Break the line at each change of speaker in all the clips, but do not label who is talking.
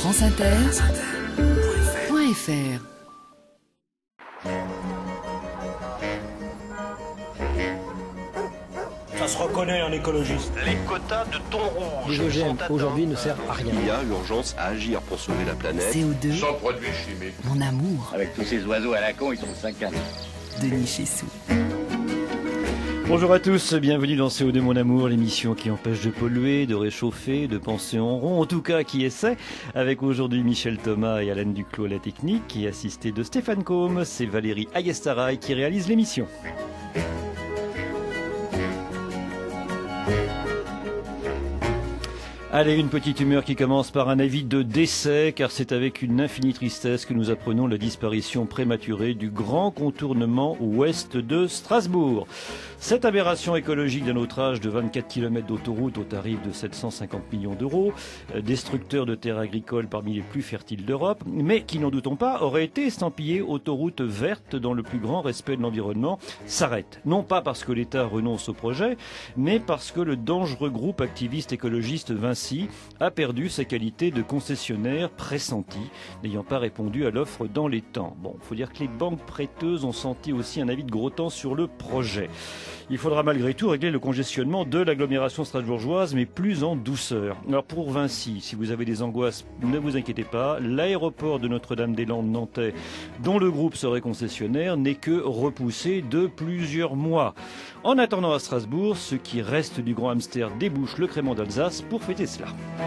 franceinter.fr.
Ça se reconnaît un écologiste.
Les quotas de thon rouge.
Les OGM aujourd'hui ne servent à rien.
Il y a urgence à agir pour sauver la planète.
CO2,
Sans produits chimiques.
mon amour,
Avec tous ces oiseaux à la con, ils sont 50.
Denis Chessou.
Bonjour à tous, bienvenue dans CO2 Mon Amour, l'émission qui empêche de polluer, de réchauffer, de penser en rond, en tout cas qui essaie, avec aujourd'hui Michel Thomas et Alain Duclos à la technique, et assisté de Stéphane Combe, c'est Valérie Ayestaray qui réalise l'émission. Allez, une petite humeur qui commence par un avis de décès, car c'est avec une infinie tristesse que nous apprenons la disparition prématurée du grand contournement ouest de Strasbourg. Cette aberration écologique d'un outrage de 24 km d'autoroute au tarif de 750 millions d'euros, destructeur de terres agricoles parmi les plus fertiles d'Europe, mais qui, n'en doutons pas, aurait été estampillé autoroute verte dans le plus grand respect de l'environnement, s'arrête. Non pas parce que l'État renonce au projet, mais parce que le dangereux groupe activiste écologiste Vinci a perdu sa qualité de concessionnaire pressenti, n'ayant pas répondu à l'offre dans les temps. Bon, il faut dire que les banques prêteuses ont senti aussi un avis de gros temps sur le projet. Il faudra malgré tout régler le congestionnement de l'agglomération strasbourgeoise, mais plus en douceur. Alors pour Vinci, si vous avez des angoisses, ne vous inquiétez pas, l'aéroport de Notre-Dame-des-Landes nantais, dont le groupe serait concessionnaire, n'est que repoussé de plusieurs mois. En attendant à Strasbourg, ce qui reste du grand hamster débouche le crément d'Alsace pour fêter cela.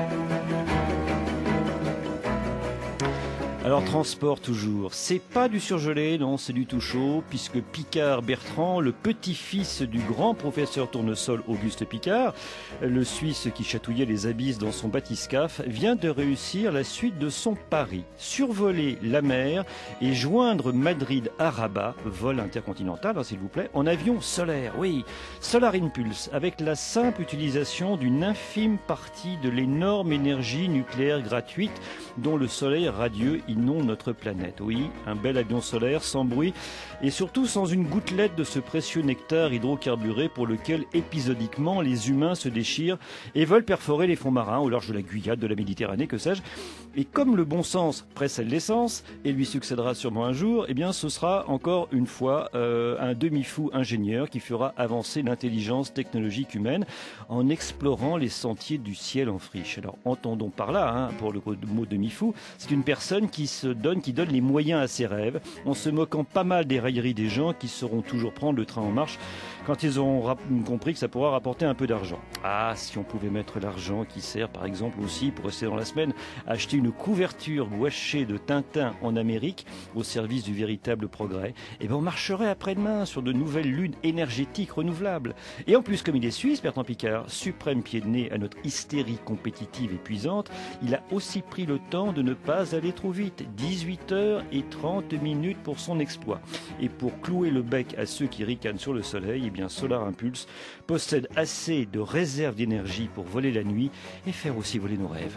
Alors transport toujours, c'est pas du surgelé, non, c'est du tout chaud, puisque Picard Bertrand, le petit-fils du grand professeur tournesol Auguste Picard, le Suisse qui chatouillait les abysses dans son bathyscaphe, vient de réussir la suite de son pari, survoler la mer et joindre Madrid à Rabat, vol intercontinental, hein, s'il vous plaît, en avion solaire, oui, Solar Impulse, avec la simple utilisation d'une infime partie de l'énorme énergie nucléaire gratuite dont le soleil radieux inonde notre planète. Oui, un bel avion solaire sans bruit et surtout sans une gouttelette de ce précieux nectar hydrocarburé pour lequel épisodiquement les humains se déchirent et veulent perforer les fonds marins au large de la Guyane, de la Méditerranée, que sais-je. Et comme le bon sens précède l'essence et lui succédera sûrement un jour, eh bien ce sera encore une fois un demi-fou ingénieur qui fera avancer l'intelligence technologique humaine en explorant les sentiers du ciel en friche. Alors entendons par là, hein, pour le mot demi-fou, c'est une personne qui donne les moyens à ses rêves, en se moquant pas mal des railleries des gens qui sauront toujours prendre le train en marche quand ils auront compris que ça pourra rapporter un peu d'argent. Ah, si on pouvait mettre l'argent qui sert par exemple aussi, pour rester dans la semaine, à acheter une couverture gouachée de Tintin en Amérique au service du véritable progrès, eh bien on marcherait après-demain sur de nouvelles lunes énergétiques renouvelables. Et en plus, comme il est suisse, Bertrand Picard, suprême pied de nez à notre hystérie compétitive épuisante, il a aussi pris le temps de ne pas aller trop vite. 18h30 pour son exploit. Et pour clouer le bec à ceux qui ricanent sur le soleil, eh bien Solar Impulse possède assez de réserves d'énergie pour voler la nuit et faire aussi voler nos rêves.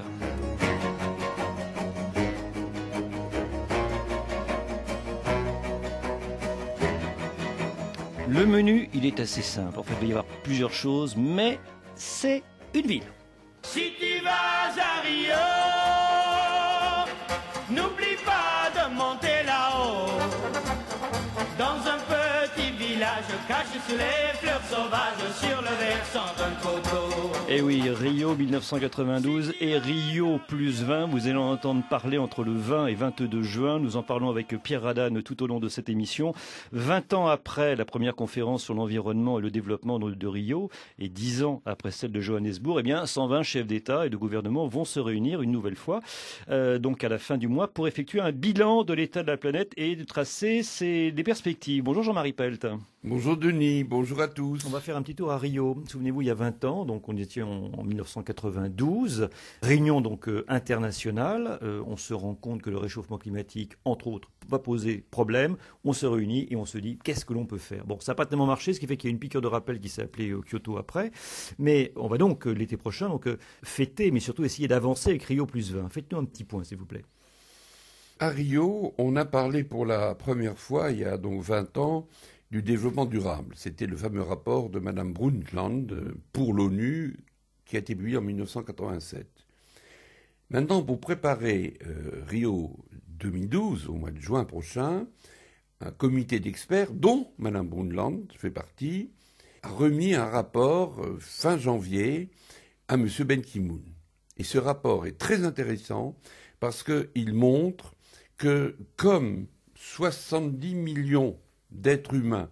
Le menu, il est assez simple. En fait, il va y avoir plusieurs choses, mais c'est une ville.
Si tu vas à Rio, n'oublie pas de monter là-haut. Dans un petit village caché sous les fleurs sauvages sur le versant d'un coteau.
Eh oui, Rio 1992 et Rio plus 20, vous allez en entendre parler entre le 20 et 22 juin. Nous en parlons avec Pierre Radane tout au long de cette émission. 20 ans après la première conférence sur l'environnement et le développement de Rio et 10 ans après celle de Johannesburg, eh bien 120 chefs d'État et de gouvernement vont se réunir une nouvelle fois, donc à la fin du mois, pour effectuer un bilan de l'état de la planète et de tracer des perspectives. Bonjour Jean-Marie Pelt.
Bonjour Denis, bonjour à tous.
On va faire un petit tour à Rio. Souvenez-vous, il y a 20 ans, donc on était en 1992, réunion donc internationale. On se rend compte que le réchauffement climatique, entre autres, va poser problème. On se réunit et on se dit qu'est-ce que l'on peut faire. Bon, ça n'a pas tellement marché, ce qui fait qu'il y a une piqûre de rappel qui s'est appelée Kyoto après. Mais on va donc l'été prochain fêter, mais surtout essayer d'avancer avec Rio plus 20. Faites-nous un petit point, s'il vous plaît.
À Rio, on a parlé pour la première fois, il y a donc 20 ans, du développement durable. C'était le fameux rapport de Madame Brundtland pour l'ONU qui a été publié en 1987. Maintenant, pour préparer Rio 2012, au mois de juin prochain, un comité d'experts, dont Mme Brundtland fait partie, a remis un rapport fin janvier à M. Ban Ki-moon. Et ce rapport est très intéressant parce qu'il montre que comme 70 millions d'êtres humains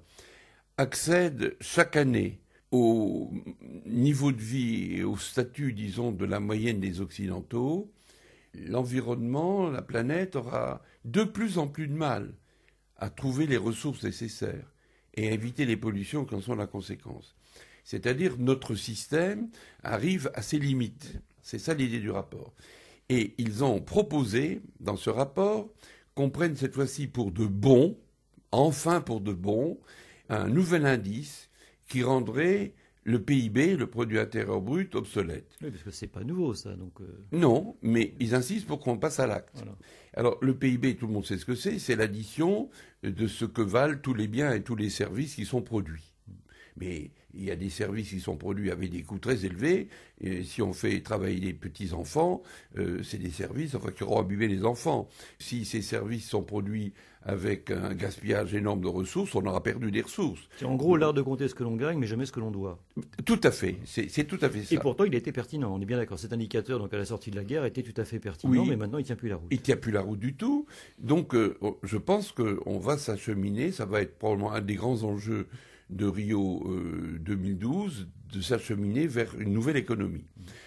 accèdent chaque année au niveau de vie et au statut, disons, de la moyenne des Occidentaux, l'environnement, la planète aura de plus en plus de mal à trouver les ressources nécessaires et à éviter les pollutions qui en sont la conséquence. C'est-à-dire notre système arrive à ses limites. C'est ça l'idée du rapport. Et ils ont proposé, dans ce rapport, qu'on prenne cette fois-ci pour de bon, enfin pour de bon, un nouvel indice qui rendrait le PIB, le produit intérieur brut, obsolète.
Oui, parce que c'est pas nouveau, ça. Donc
Non, mais ils insistent pour qu'on passe à l'acte.
Voilà.
Alors, le PIB, tout le monde sait ce que c'est l'addition de ce que valent tous les biens et tous les services qui sont produits. Mais il y a des services qui sont produits avec des coûts très élevés. Et si on fait travailler les petits-enfants, c'est des services qui auront abîmé les enfants. Si ces services sont produits avec un gaspillage énorme de ressources, on aura perdu des ressources.
C'est en gros l'art de compter ce que l'on gagne, mais jamais ce que l'on doit.
Tout à fait, c'est tout à fait ça.
Et pourtant, il a été pertinent, on est bien d'accord. Cet indicateur, donc à la sortie de la guerre, était tout à fait pertinent,
Oui.
mais maintenant, il ne tient plus la route.
Il ne tient plus la route du tout. Donc, je pense qu'on va s'acheminer, ça va être probablement un des grands enjeux de Rio 2012, de s'acheminer vers une nouvelle économie.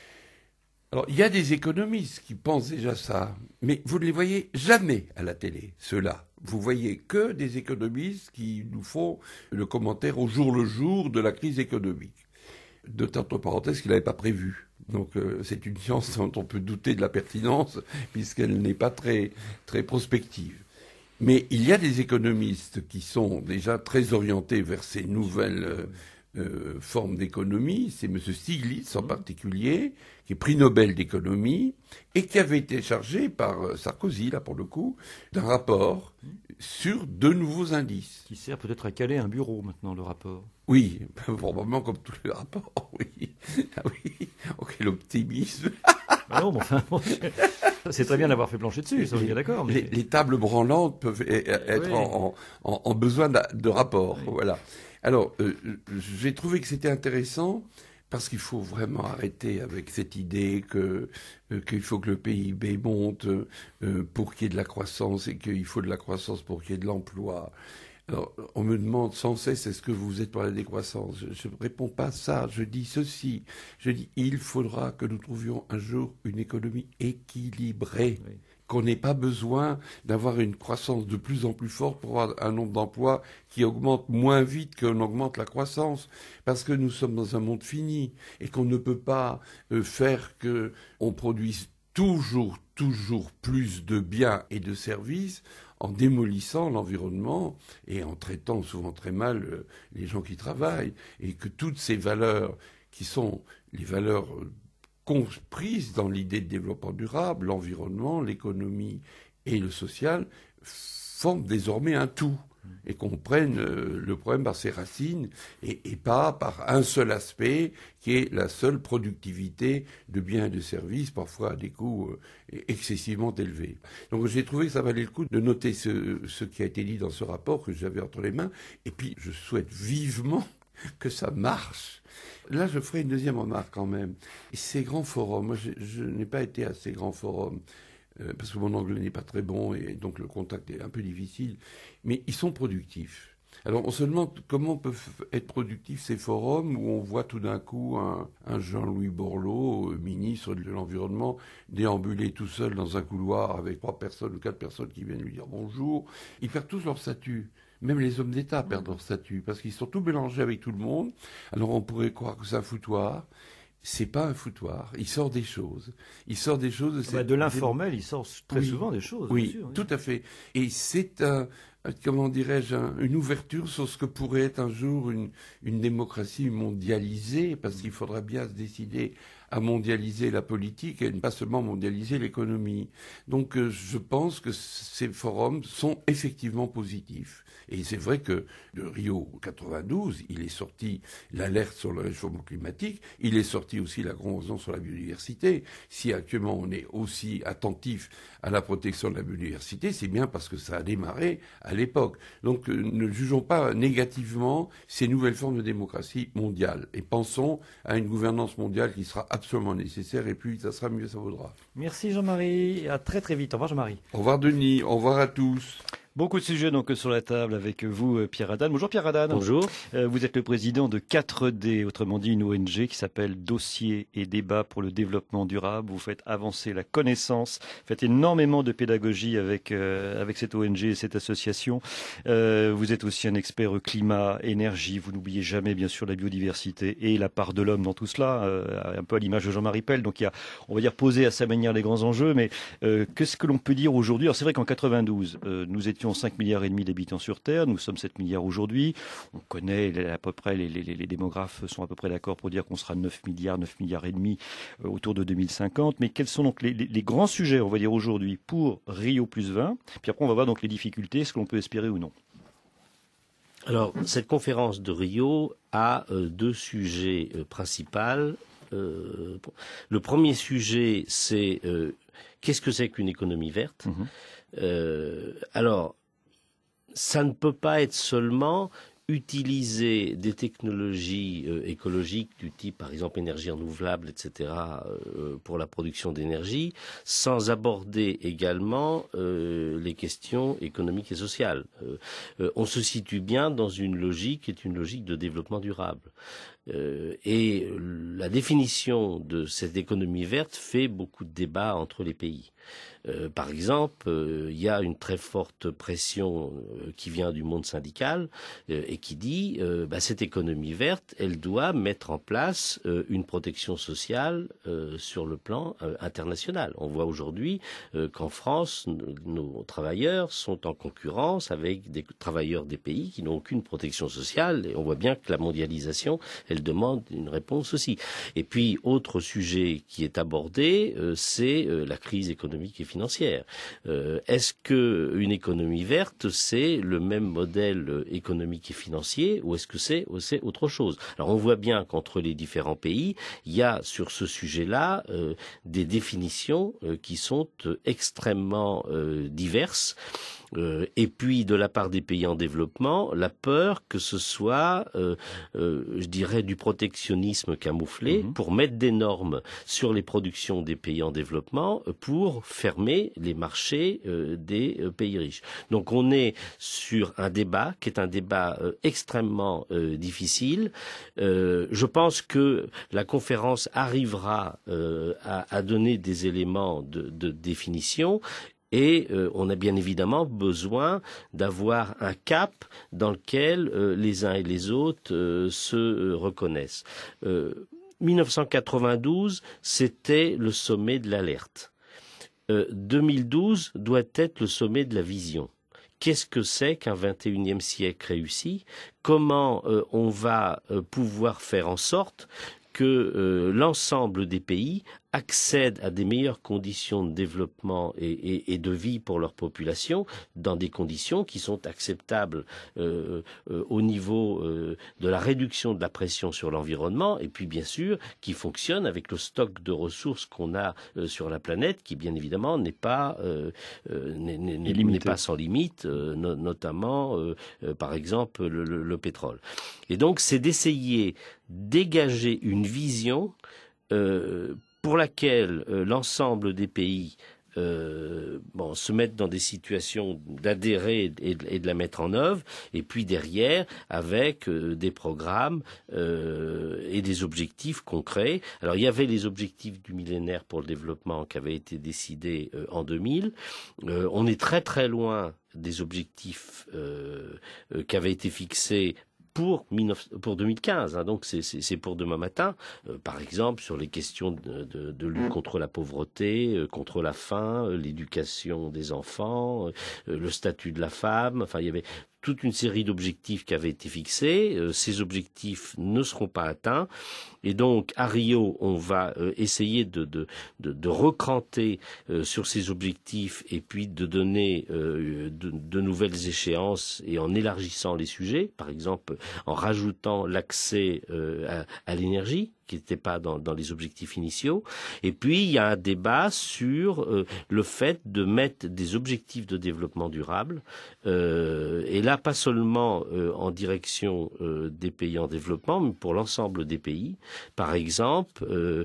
Alors, il y a des économistes qui pensent déjà ça, mais vous ne les voyez jamais à la télé, ceux-là. Vous voyez que des économistes qui nous font le commentaire au jour le jour de la crise économique. Entre parenthèses, qu'il n'avait pas prévu. Donc, c'est une science dont on peut douter de la pertinence, puisqu'elle n'est pas très, très prospective. Mais il y a des économistes qui sont déjà très orientés vers ces nouvelles formes d'économie. C'est M. Stiglitz en particulier, qui est prix Nobel d'économie, et qui avait été chargé par Sarkozy, là pour le coup, d'un rapport sur de nouveaux indices.
Qui sert peut-être à caler un bureau maintenant, le rapport.
Oui, probablement comme tous les rapports, oui. Ah oui, ok, l'optimisme.
Ah non, mais enfin, c'est très bien d'avoir fait plancher dessus, ça, on est d'accord. Mais...
Les tables branlantes peuvent être
oui.
en besoin de rapports. Oui. Voilà. Alors, j'ai trouvé que c'était intéressant parce qu'il faut vraiment arrêter avec cette idée qu'il faut que le PIB monte pour qu'il y ait de la croissance et qu'il faut de la croissance pour qu'il y ait de l'emploi. Alors, on me demande sans cesse, est-ce que vous êtes pour la décroissance ? Je ne réponds pas à ça. Je dis ceci. Je dis, il faudra que nous trouvions un jour une économie équilibrée. Oui. Qu'on n'ait pas besoin d'avoir une croissance de plus en plus forte pour avoir un nombre d'emplois qui augmente moins vite qu'on augmente la croissance. Parce que nous sommes dans un monde fini et qu'on ne peut pas faire qu'on produise toujours plus de biens et de services en démolissant l'environnement et en traitant souvent très mal les gens qui travaillent, et que toutes ces valeurs qui sont les valeurs comprises dans l'idée de développement durable, l'environnement, l'économie et le social, forment désormais un tout, et qu'on prenne le problème par ses racines et pas par un seul aspect qui est la seule productivité de biens et de services, parfois à des coûts excessivement élevés. Donc j'ai trouvé que ça valait le coup de noter ce qui a été dit dans ce rapport que j'avais entre les mains, et puis je souhaite vivement que ça marche. Là, je ferai une deuxième remarque quand même. Et ces grands forums, moi je n'ai pas été à ces grands forums, parce que mon anglais n'est pas très bon et donc le contact est un peu difficile, mais ils sont productifs. Alors on se demande comment peuvent être productifs ces forums où on voit tout d'un coup un Jean-Louis Borloo, ministre de l'Environnement, déambuler tout seul dans un couloir avec 3 personnes ou 4 personnes qui viennent lui dire bonjour. Ils perdent tous leur statut. Même les hommes d'État perdent leur statut parce qu'ils sont tout mélangés avec tout le monde. Alors on pourrait croire que c'est un foutoir. C'est pas un foutoir. Il sort des choses. Il sort des choses.
De l'informel, il sort très souvent des choses.
Oui,
bien sûr,
tout à fait. Et c'est comment dirais-je, une ouverture sur ce que pourrait être un jour une démocratie mondialisée, parce qu'il faudra bien se décider à mondialiser la politique et pas seulement mondialiser l'économie. Donc je pense que ces forums sont effectivement positifs. Et c'est vrai que de Rio 92, il est sorti l'alerte sur le réchauffement climatique, il est sorti aussi la Convention sur la biodiversité. Si actuellement on est aussi attentif à la protection de la biodiversité, c'est bien parce que ça a démarré à l'époque. Donc ne jugeons pas négativement ces nouvelles formes de démocratie mondiale et pensons à une gouvernance mondiale qui sera absolument nécessaire et plus ça sera, mieux ça vaudra.
Merci Jean-Marie, à très très vite. Au revoir Jean-Marie.
Au revoir Denis, au revoir à tous.
Beaucoup de sujets donc sur la table avec vous, Pierre Hadane. Bonjour Pierre Hadane.
Bonjour.
Vous êtes le président de 4D, autrement dit une ONG qui s'appelle Dossier et Débat pour le développement durable. Vous faites avancer la connaissance, faites énormément de pédagogie avec cette ONG et cette association. Vous êtes aussi un expert climat, énergie. Vous n'oubliez jamais bien sûr la biodiversité et la part de l'homme dans tout cela, un peu à l'image de Jean-Marie Pell. Donc il y a, on va dire, posé à sa manière les grands enjeux. Mais qu'est-ce que l'on peut dire aujourd'hui? Alors c'est vrai qu'en 92, nous étions 5,5 milliards d'habitants sur Terre, nous sommes 7 milliards aujourd'hui. On connaît à peu près, les démographes sont à peu près d'accord pour dire qu'on sera 9 milliards et demi autour de 2050. Mais quels sont donc les grands sujets, on va dire aujourd'hui, pour Rio + 20? Puis après, on va voir donc les difficultés, ce que l'on peut espérer ou non.
Alors, cette conférence de Rio a deux sujets principaux. Le premier sujet, c'est qu'est-ce que c'est qu'une économie verte? Alors, ça ne peut pas être seulement utiliser des technologies écologiques du type, par exemple, énergie renouvelable, etc., pour la production d'énergie, sans aborder également les questions économiques et sociales. On se situe bien dans une logique qui est une logique de développement durable. Et la définition de cette économie verte fait beaucoup de débats entre les pays. Par exemple, il y a une très forte pression qui vient du monde syndical et qui dit cette économie verte, elle doit mettre en place une protection sociale sur le plan international. On voit aujourd'hui qu'en France, nos travailleurs sont en concurrence avec des travailleurs des pays qui n'ont aucune protection sociale et on voit bien que la mondialisation, elle demande une réponse aussi. Et puis, autre sujet qui est abordé, c'est la crise économique et financière. Est-ce que une économie verte, c'est le même modèle économique et financier ou est-ce que c'est autre chose? Alors, on voit bien qu'entre les différents pays, il y a sur ce sujet-là des définitions qui sont extrêmement diverses. Et puis, de la part des pays en développement, la peur que ce soit, je dirais, du protectionnisme camouflé pour mettre des normes sur les productions des pays en développement pour fermer les marchés des pays riches. Donc, on est sur un débat qui est un débat extrêmement difficile. Je pense que la conférence arrivera à donner des éléments de définition. Et on a bien évidemment besoin d'avoir un cap dans lequel les uns et les autres se reconnaissent. 1992, c'était le sommet de l'alerte. 2012 doit être le sommet de la vision. Qu'est-ce que c'est qu'un 21e siècle réussi? Comment on va pouvoir faire en sorte que l'ensemble des pays accèdent à des meilleures conditions de développement et de vie pour leur population dans des conditions qui sont acceptables au niveau de la réduction de la pression sur l'environnement et puis bien sûr qui fonctionnent avec le stock de ressources qu'on a sur la planète qui bien évidemment n'est pas sans limite, notamment par exemple le pétrole. Et donc c'est d'essayer dégager une vision pour laquelle l'ensemble des pays se mettent dans des situations d'adhérer et de la mettre en œuvre, et puis derrière, avec des programmes et des objectifs concrets. Alors, il y avait les objectifs du millénaire pour le développement qui avaient été décidés en 2000. On est très très loin des objectifs qui avaient été fixés pour 2015, donc c'est pour demain matin, par exemple sur les questions de lutte contre la pauvreté, contre la faim, l'éducation des enfants, le statut de la femme, enfin il y avait toute une série d'objectifs qui avaient été fixés. Ces objectifs ne seront pas atteints. Et donc, à Rio, on va essayer de recranter sur ces objectifs et puis de donner de nouvelles échéances et en élargissant les sujets, par exemple en rajoutant l'accès à l'énergie, qui n'était pas dans les objectifs initiaux. Et puis, il y a un débat sur le fait de mettre des objectifs de développement durable, et là, pas seulement en direction des pays en développement, mais pour l'ensemble des pays. Par exemple,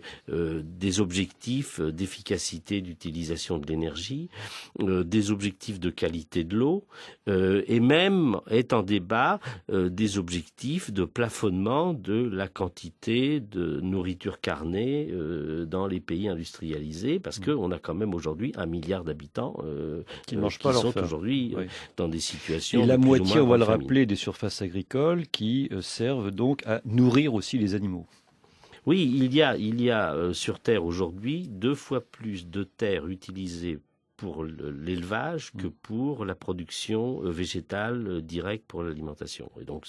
des objectifs d'efficacité d'utilisation de l'énergie, des objectifs de qualité de l'eau, et même est en débat des objectifs de plafonnement de la quantité de nourriture carnée dans les pays industrialisés, parce qu'on a quand même aujourd'hui 1 milliard d'habitants qui sont aujourd'hui dans des situations.
Et la moitié, on va le
famine.
rappeler, des surfaces agricoles qui servent donc à nourrir aussi les animaux.
Oui, il y a sur Terre aujourd'hui 2 fois plus de terres utilisées pour l'élevage que pour la production végétale directe pour l'alimentation. Et donc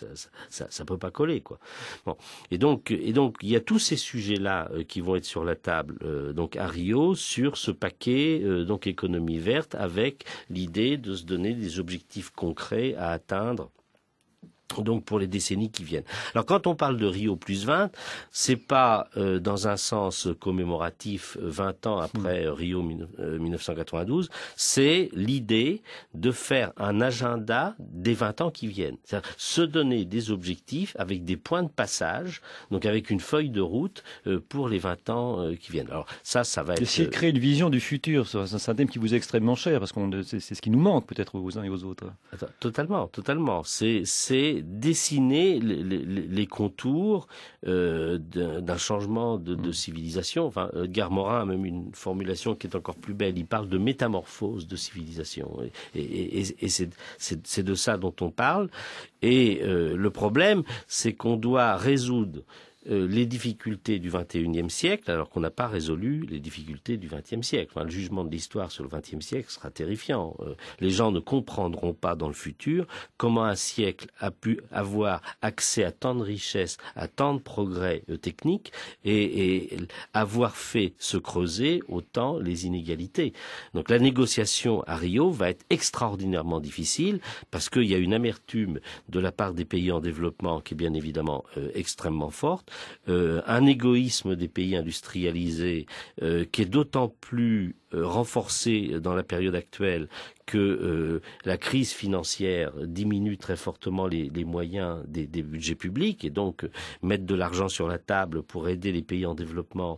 ça peut pas coller, quoi. Bon. Et donc il y a tous ces sujets-là qui vont être sur la table donc à Rio sur ce paquet donc économie verte, avec l'idée de se donner des objectifs concrets à atteindre donc pour les décennies qui viennent. Alors quand on parle de Rio plus 20, c'est pas dans un sens commémoratif 20 ans après Rio 1992, c'est l'idée de faire un agenda des 20 ans qui viennent. C'est-à-dire se donner des objectifs avec des points de passage, donc avec une feuille de route pour les 20 ans qui viennent. Alors ça va être...
Essayer de créer une vision du futur, c'est un thème qui vous est extrêmement cher, parce que c'est ce qui nous manque peut-être aux uns et aux autres.
Totalement. C'est dessiner les contours d'un changement de civilisation. Enfin, Edgar Morin a même une formulation qui est encore plus belle. Il parle de métamorphose de civilisation. Et c'est de ça dont on parle. Et le problème, c'est qu'on doit résoudre les difficultés du XXIe siècle, alors qu'on n'a pas résolu les difficultés du XXe siècle. Enfin, le jugement de l'histoire sur le XXe siècle sera terrifiant. Les gens ne comprendront pas dans le futur comment un siècle a pu avoir accès à tant de richesses, à tant de progrès techniques, et avoir fait se creuser autant les inégalités. Donc la négociation à Rio va être extraordinairement difficile, parce qu'il y a une amertume de la part des pays en développement qui est bien évidemment extrêmement forte, un égoïsme des pays industrialisés qui est d'autant plus renforcé dans la période actuelle que la crise financière diminue très fortement les moyens des budgets publics, et donc mettre de l'argent sur la table pour aider les pays en développement,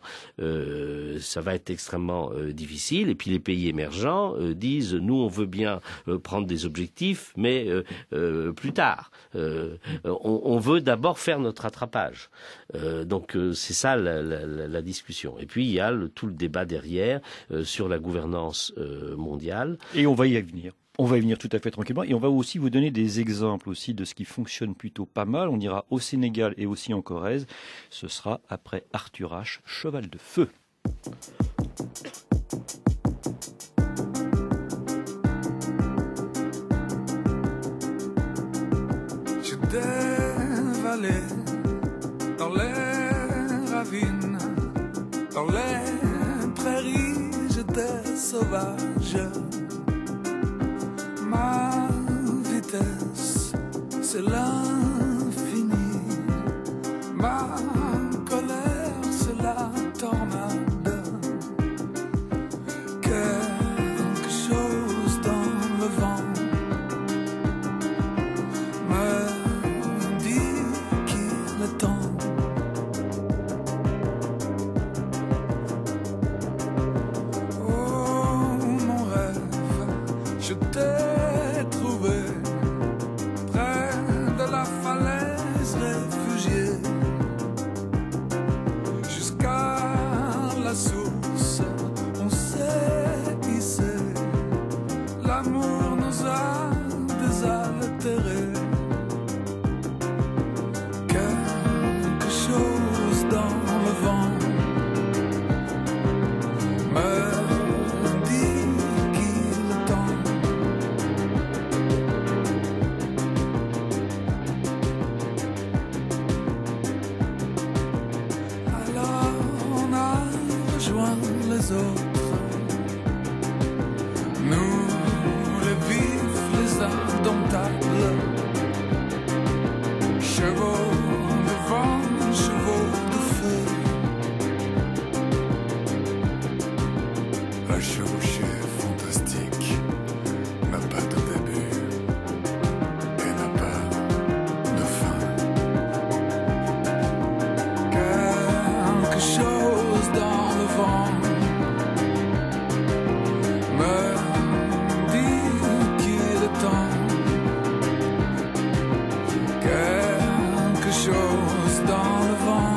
ça va être extrêmement difficile. Et puis les pays émergents disent nous on veut bien prendre des objectifs, mais plus tard. On veut d'abord faire notre rattrapage. Donc c'est ça la discussion. Et puis il y a tout le débat derrière sur la gouvernance mondiale.
Et on va y venir. On va y venir tout à fait tranquillement, et on va aussi vous donner des exemples aussi de ce qui fonctionne plutôt pas mal. On ira au Sénégal et aussi en Corrèze. Ce sera après Arthur H, Cheval de Feu.
Je dévalais dans les ravines, dans les prairies, j'étais sauvage. Ma vitesse, c'est l'infini. Ma colère, c'est la tornade. Quelque chose dans le vent me dit qu'il est temps. Oh, mon rêve, je t'ai trouvé près de la chevauchée fantastique n'a pas de début et n'a pas de fin. Quelque chose dans le vent me dit qu'il est temps. Quelque chose dans le vent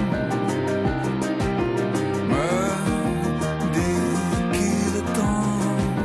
me dit qu'il est temps.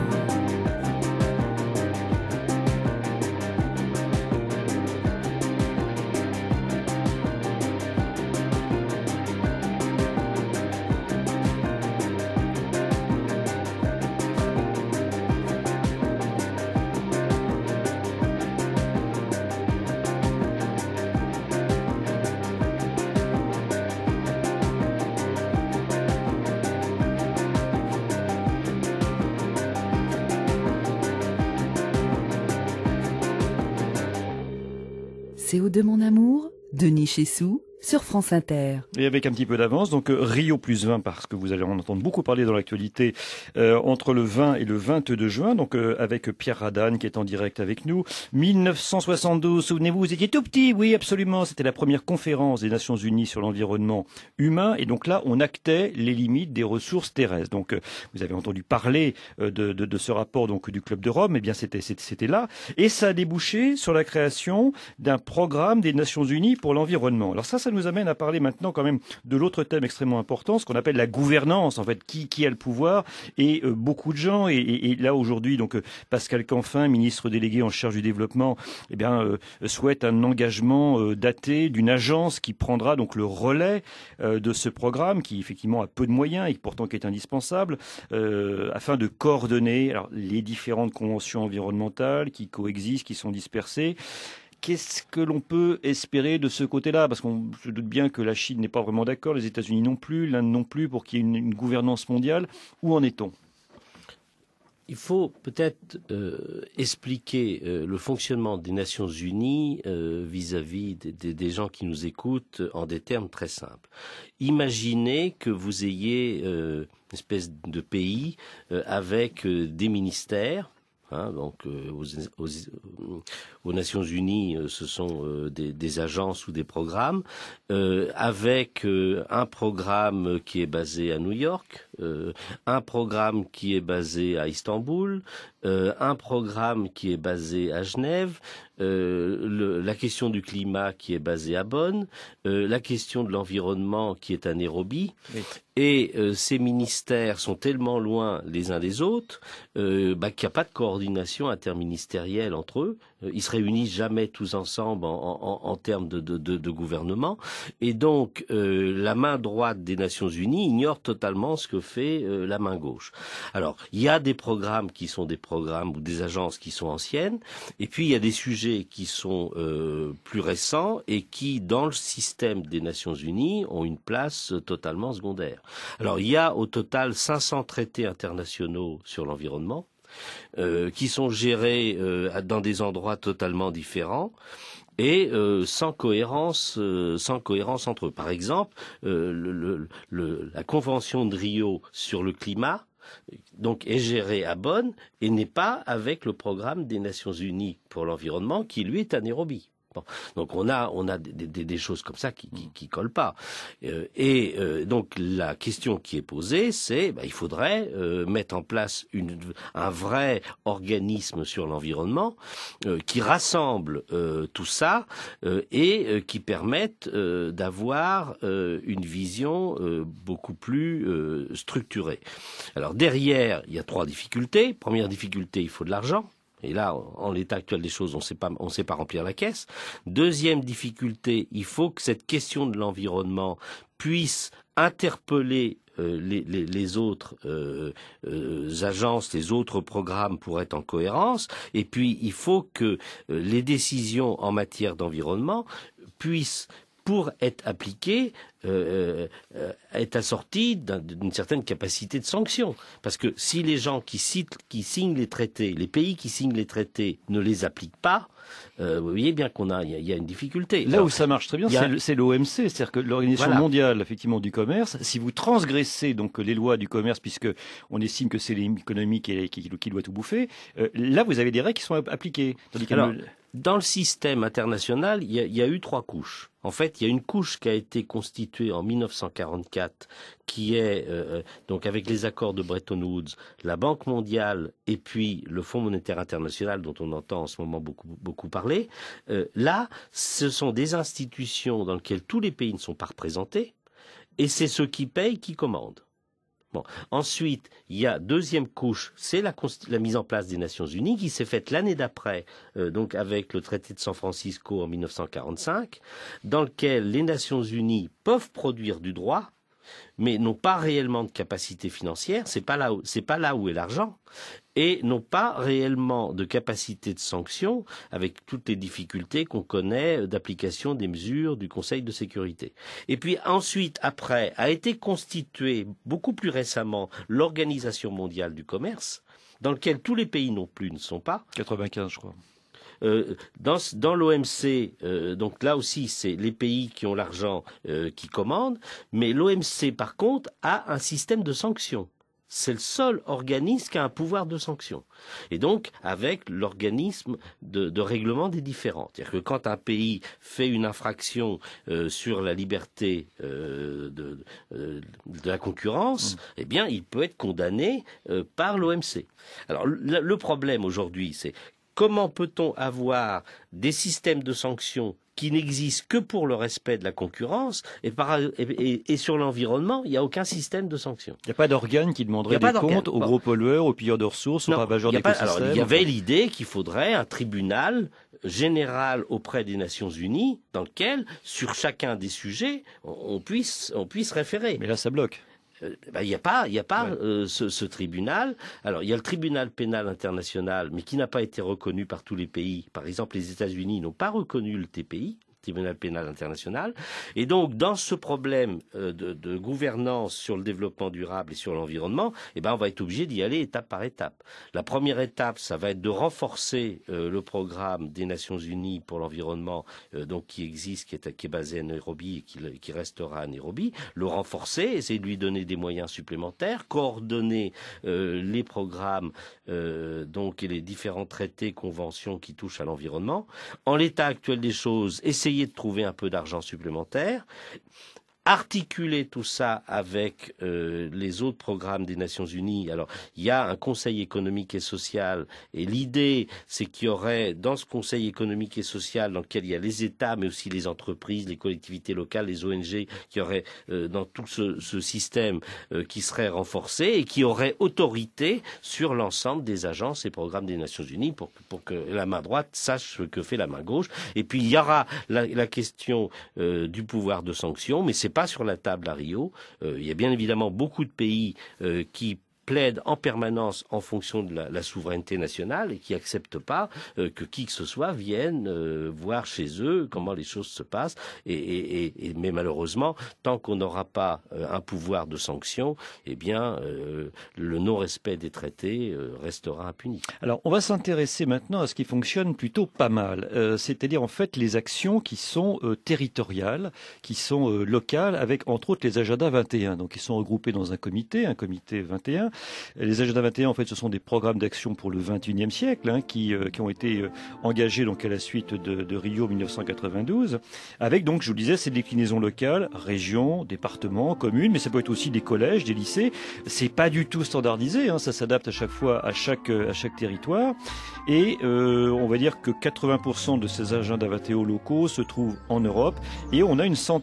CO2 mon amour, Denis Chessou, sur France Inter.
Et avec un petit peu d'avance, donc Rio plus 20, parce que vous allez en entendre beaucoup parler dans l'actualité, entre le 20 et le 22 juin, donc avec Pierre Radane qui est en direct avec nous. 1972, souvenez-vous, vous étiez tout petit, oui absolument, c'était la première conférence des Nations Unies sur l'environnement humain, et donc là on actait les limites des ressources terrestres. Donc vous avez entendu parler de ce rapport donc du Club de Rome, eh bien c'était là, et ça a débouché sur la création d'un programme des Nations Unies pour l'environnement. Alors ça nous amène à parler maintenant quand même de l'autre thème extrêmement important, ce qu'on appelle la gouvernance, en fait, qui a le pouvoir, et beaucoup de gens, et là aujourd'hui, donc Pascal Canfin, ministre délégué en charge du développement, eh bien, souhaite un engagement daté d'une agence qui prendra donc le relais de ce programme, qui effectivement a peu de moyens et pourtant qui est indispensable, afin de coordonner alors, les différentes conventions environnementales qui coexistent, qui sont dispersées. Qu'est-ce que l'on peut espérer de ce côté-là? Parce qu'on se doute bien que la Chine n'est pas vraiment d'accord, les États-Unis non plus, l'Inde non plus, pour qu'il y ait une gouvernance mondiale. Où en est-on?
Il faut peut-être expliquer le fonctionnement des Nations Unies vis-à-vis des gens qui nous écoutent en des termes très simples. Imaginez que vous ayez une espèce de pays avec des ministères. Donc aux Nations Unies, ce sont des agences ou des programmes, avec un programme qui est basé à New York, un programme qui est basé à Istanbul, un programme qui est basé à Genève, la question du climat qui est basée à Bonn, la question de l'environnement qui est à Nairobi. Oui. Et ces ministères sont tellement loin les uns des autres qu'il n'y a pas de coordination interministérielle entre eux. Ils se réunissent jamais tous ensemble en termes de gouvernement. Et donc, la main droite des Nations Unies ignore totalement ce que fait la main gauche. Alors, il y a des programmes qui sont des programmes ou des agences qui sont anciennes. Et puis, il y a des sujets qui sont plus récents et qui, dans le système des Nations Unies, ont une place totalement secondaire. Alors, il y a au total 500 traités internationaux sur l'environnement qui sont gérés dans des endroits totalement différents et sans cohérence entre eux. Par exemple, la Convention de Rio sur le climat donc est gérée à Bonn et n'est pas avec le programme des Nations Unies pour l'environnement qui, lui, est à Nairobi. Bon. Donc on a des choses comme ça qui collent pas. Donc la question qui est posée, c'est il faudrait mettre en place un vrai organisme sur l'environnement qui rassemble tout ça et qui permette d'avoir une vision beaucoup plus structurée. Alors derrière, il y a 3 difficultés. Première difficulté, il faut de l'argent. Et là, en l'état actuel des choses, on sait pas remplir la caisse. Deuxième difficulté, il faut que cette question de l'environnement puisse interpeller les autres agences, les autres programmes pour être en cohérence. Et puis, il faut que les décisions en matière d'environnement puissent pour être appliqué, est assorti d'une certaine capacité de sanction. Parce que si les gens qui signent les traités, les pays qui signent les traités ne les appliquent pas, vous voyez bien il y a une difficulté.
Là où ça marche très bien, c'est l'OMC, c'est-à-dire que l'Organisation mondiale effectivement du commerce. Si vous transgressez donc les lois du commerce, puisque on estime que c'est l'économie qui doit tout bouffer, là vous avez des règles qui sont appliquées.
Alors, dans le système international, il y a eu 3 couches. En fait, il y a une couche qui a été constituée en 1944, qui est donc avec les accords de Bretton Woods, la Banque mondiale et puis le Fonds monétaire international, dont on entend en ce moment beaucoup parler. Là, ce sont des institutions dans lesquelles tous les pays ne sont pas représentés, et c'est ceux qui payent qui commandent. Bon. Ensuite, il y a deuxième couche, c'est la mise en place des Nations Unies qui s'est faite l'année d'après, donc avec le traité de San Francisco en 1945, dans lequel les Nations Unies peuvent produire du droit, mais n'ont pas réellement de capacité financière, c'est pas là où est l'argent, et n'ont pas réellement de capacité de sanction, avec toutes les difficultés qu'on connaît d'application des mesures du Conseil de sécurité. Et puis ensuite, après, a été constituée beaucoup plus récemment l'Organisation mondiale du commerce, dans lequel tous les pays non plus ne sont pas.
95, je crois.
Dans l'OMC, donc là aussi, c'est les pays qui ont l'argent qui commandent, mais l'OMC, par contre, a un système de sanctions. C'est le seul organisme qui a un pouvoir de sanction. Et donc, avec l'organisme de règlement des différends. C'est-à-dire que quand un pays fait une infraction sur la liberté de la concurrence, eh bien, il peut être condamné par l'OMC. Alors, le problème aujourd'hui, c'est comment peut-on avoir des systèmes de sanctions qui n'existent que pour le respect de la concurrence et sur l'environnement, il n'y a aucun système de sanctions.
Il n'y a pas d'organe qui demanderait des comptes aux gros pollueurs, aux pilleurs de ressources, aux ravageurs d'écosystèmes.
Alors, il y avait l'idée qu'il faudrait un tribunal général auprès des Nations Unies dans lequel, sur chacun des sujets, on puisse référer.
Mais là, ça bloque.
Il n'y a pas ce tribunal. Alors, il y a le tribunal pénal international, mais qui n'a pas été reconnu par tous les pays. Par exemple, les États-Unis n'ont pas reconnu le TPI, tribunal pénal international. Et donc, dans ce problème de gouvernance sur le développement durable et sur l'environnement, on va être obligé d'y aller étape par étape. La première étape, ça va être de renforcer le programme des Nations Unies pour l'environnement, donc qui existe, qui est basé à Nairobi et qui restera à Nairobi. Le renforcer, essayer de lui donner des moyens supplémentaires, coordonner les programmes donc et les différents traités, conventions qui touchent à l'environnement. En l'état actuel des choses, essayer de trouver un peu d'argent supplémentaire, articuler tout ça avec les autres programmes des Nations Unies. Alors, il y a un Conseil économique et social, et l'idée, c'est qu'il y aurait dans ce Conseil économique et social, dans lequel il y a les États, mais aussi les entreprises, les collectivités locales, les ONG, qui auraient dans tout ce système qui serait renforcé et qui aurait autorité sur l'ensemble des agences et programmes des Nations Unies pour que la main droite sache ce que fait la main gauche. Et puis, il y aura la question du pouvoir de sanction, mais c'est pas sur la table à Rio. Il y a bien évidemment beaucoup de pays qui plaident en permanence en fonction de la souveraineté nationale et qui n'acceptent pas que qui que ce soit vienne voir chez eux comment les choses se passent. Mais malheureusement, tant qu'on n'aura pas un pouvoir de sanction, eh bien, le non-respect des traités restera impuni.
Alors, on va s'intéresser maintenant à ce qui fonctionne plutôt pas mal, c'est-à-dire en fait les actions qui sont territoriales, qui sont locales, avec entre autres les agendas 21. Donc, ils sont regroupés dans un comité 21. Les agendas 21, en fait, ce sont des programmes d'action pour le 21e siècle qui ont été engagés donc à la suite de Rio 1992, avec donc, je vous le disais, ces déclinaisons locales, régions, départements, communes, mais ça peut être aussi des collèges, des lycées. C'est pas du tout standardisé, ça s'adapte à chaque fois à chaque territoire. Et on va dire que 80% de ces agendas 21 locaux se trouvent en Europe, et on a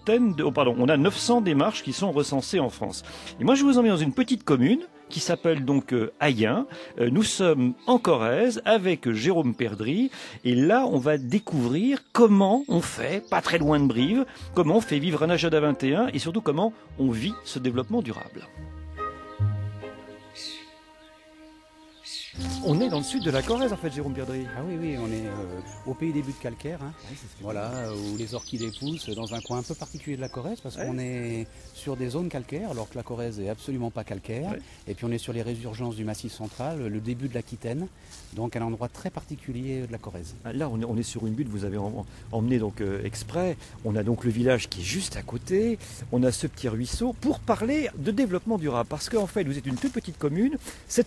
on a 900 démarches qui sont recensées en France. Et moi, je vous emmène dans une petite commune qui s'appelle donc Ayen. Nous sommes en Corrèze avec Jérôme Perdry, et là on va découvrir comment on fait, pas très loin de Brive, comment on fait vivre un agenda 21 et surtout comment on vit ce développement durable. On est dans le sud de la Corrèze en fait, Jérôme Birdry.
Ah oui, on est au pays des buttes calcaires, hein. Voilà, où les orchidées poussent dans un coin un peu particulier de la Corrèze, parce qu'on est sur des zones calcaires, alors que la Corrèze est absolument pas calcaire. Ouais. Et puis on est sur les résurgences du Massif central, le début de l'Aquitaine, donc un endroit très particulier de la Corrèze.
Là, on est sur une butte, vous avez emmené donc exprès. On a donc le village qui est juste à côté. On a ce petit ruisseau pour parler de développement durable, parce qu'en fait, vous êtes une toute petite commune,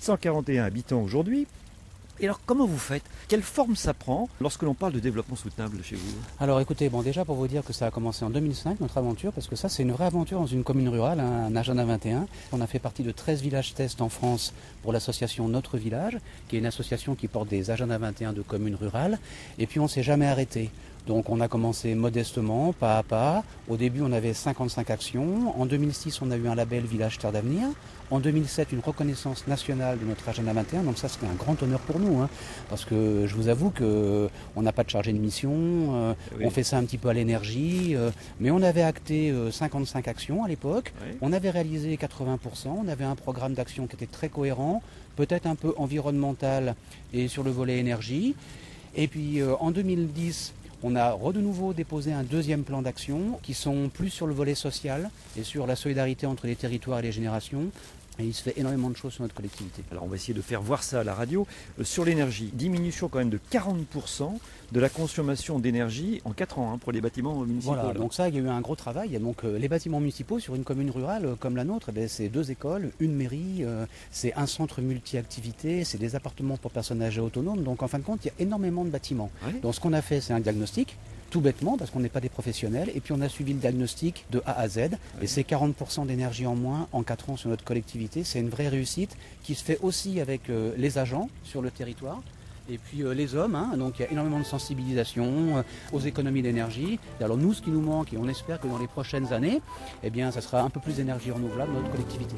741 habitants aujourd'hui. Et alors, comment vous faites? Quelle forme ça prend lorsque l'on parle de développement soutenable chez vous?
Alors écoutez, déjà pour vous dire que ça a commencé en 2005, notre aventure, parce que ça c'est une vraie aventure dans une commune rurale, un agenda 21. On a fait partie de 13 villages tests en France pour l'association Notre Village, qui est une association qui porte des agendas 21 de communes rurales. Et puis on ne s'est jamais arrêté. Donc on a commencé modestement, pas à pas. Au début on avait 55 actions. En 2006 on a eu un label Village Terre d'Avenir. En 2007 une reconnaissance nationale de notre agenda 21. Donc ça c'était un grand honneur pour nous, hein, parce que je vous avoue qu'on n'a pas de chargé de mission. Oui. On fait ça un petit peu à l'énergie. Mais on avait acté 55 actions à l'époque. Oui. On avait réalisé 80%. On avait un programme d'action qui était très cohérent, peut-être un peu environnemental et sur le volet énergie. Et puis en 2010... on a de nouveau déposé un deuxième plan d'action qui sont plus sur le volet social et sur la solidarité entre les territoires et les générations. Et il se fait énormément de choses sur notre collectivité.
Alors on va essayer de faire voir ça à la radio. Sur l'énergie, diminution quand même de 40% de la consommation d'énergie en 4 ans pour les bâtiments municipaux.
Voilà, donc ça, il y a eu un gros travail. Donc les bâtiments municipaux sur une commune rurale comme la nôtre, c'est 2 écoles, une mairie, c'est un centre multi-activités, c'est des appartements pour personnes âgées autonomes. Donc en fin de compte, il y a énormément de bâtiments. Ouais. Donc ce qu'on a fait, c'est un diagnostic. Tout bêtement, parce qu'on n'est pas des professionnels, et puis on a suivi le diagnostic de A à Z, et c'est 40% d'énergie en moins en 4 ans sur notre collectivité. C'est une vraie réussite qui se fait aussi avec les agents sur le territoire, et puis les hommes, hein, donc il y a énormément de sensibilisation aux économies d'énergie. Alors nous, ce qui nous manque, et on espère que dans les prochaines années, eh bien, ça sera un peu plus d'énergie renouvelable dans notre collectivité.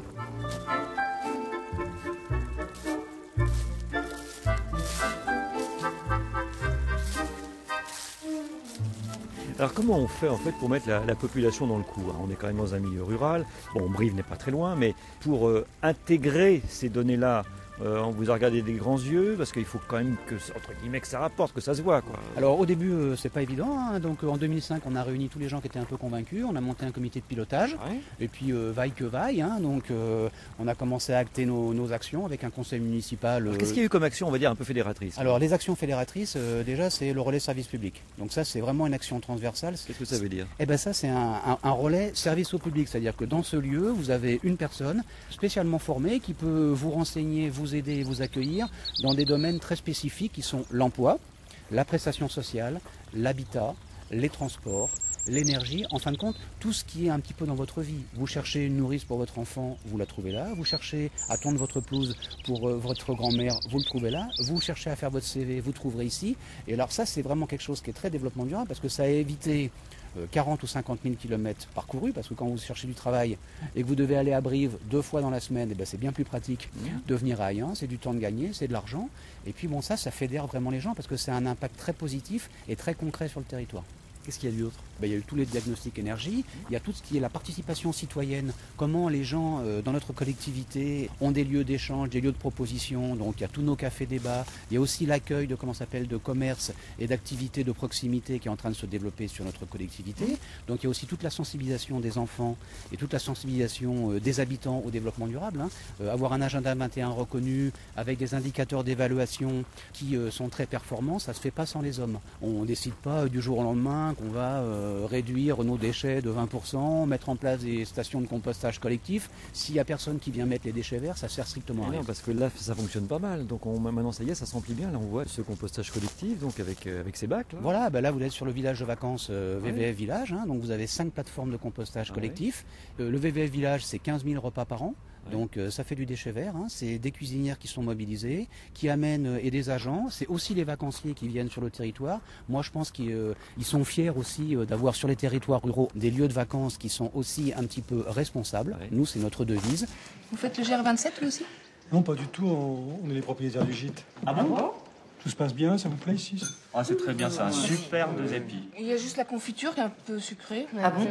Alors comment on fait en fait pour mettre la population dans le coup? On est quand même dans un milieu rural, bon Brive n'est pas très loin, mais pour intégrer ces données-là, on vous a regardé des grands yeux, parce qu'il faut quand même que, entre guillemets, que ça rapporte, que ça se voit, quoi.
Alors au début c'est pas évident, hein. Donc en 2005 on a réuni tous les gens qui étaient un peu convaincus, on a monté un comité de pilotage, ouais. Et puis vaille que vaille, hein. Donc on a commencé à acter nos actions avec un conseil municipal.
Qu'est-ce qu'il y a eu comme action, on va dire, un peu fédératrice?
Alors les actions fédératrices, déjà c'est le relais service public, donc ça c'est vraiment une action transversale.
Qu'est-ce que ça veut dire?
Eh bien ça c'est un relais service au public, c'est-à-dire que dans ce lieu vous avez une personne spécialement formée qui peut vous renseigner, vous aider et vous accueillir dans des domaines très spécifiques qui sont l'emploi, la prestation sociale, l'habitat, les transports, l'énergie, en fin de compte, tout ce qui est un petit peu dans votre vie. Vous cherchez une nourrice pour votre enfant, vous la trouvez là. Vous cherchez à tondre votre pelouse pour votre grand-mère, vous le trouvez là. Vous cherchez à faire votre CV, vous trouverez ici. Et alors ça, c'est vraiment quelque chose qui est très développement durable, parce que ça a évité 40 ou 50 000 km parcourus, parce que quand vous cherchez du travail et que vous devez aller à Brive 2 fois dans la semaine, et ben c'est bien plus pratique de venir à Ayen, c'est du temps de gagner, c'est de l'argent. Et puis bon, ça fédère vraiment les gens, parce que c'est un impact très positif et très concret sur le territoire.
Qu'est-ce qu'il y a d'autre?
Il y a eu tous les diagnostics énergie, il y a tout ce qui est la participation citoyenne, comment les gens dans notre collectivité ont des lieux d'échange, des lieux de proposition, donc il y a tous nos cafés débats, il y a aussi l'accueil de commerce et d'activités de proximité qui est en train de se développer sur notre collectivité, donc il y a aussi toute la sensibilisation des enfants et toute la sensibilisation des habitants au développement durable, hein. Avoir un agenda 21 reconnu avec des indicateurs d'évaluation qui sont très performants, ça ne se fait pas sans les hommes. On ne décide pas du jour au lendemain qu'on va réduire nos déchets de 20%, mettre en place des stations de compostage collectif. S'il n'y a personne qui vient mettre les déchets verts, ça sert strictement à rien.
Non, parce que là, ça fonctionne pas mal. Donc maintenant, ça y est, ça se remplit bien. Là, on voit ce compostage collectif, donc avec ces bacs. Là.
Voilà, là, vous êtes sur le village de vacances VVF Village. Hein, donc vous avez 5 plateformes de compostage collectif. Le VVF Village, c'est 15 000 repas par an. Donc ça fait du déchet vert, hein. C'est des cuisinières qui sont mobilisées, qui amènent et des agents, c'est aussi les vacanciers qui viennent sur le territoire. Moi je pense qu'ils sont fiers aussi d'avoir sur les territoires ruraux des lieux de vacances qui sont aussi un petit peu responsables. Nous c'est notre devise.
Vous faites le GR27 vous aussi?
Non pas du tout, on est les propriétaires du gîte.
Ah bon?
Tout se passe bien, ça vous plaît ici?
Ah c'est très bien, c'est un super 2 épis.
Il y a juste la confiture qui est un peu sucrée.
Ah bon?